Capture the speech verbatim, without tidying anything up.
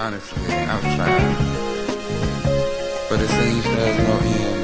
Honestly, I'm trying. But it seems there's no end.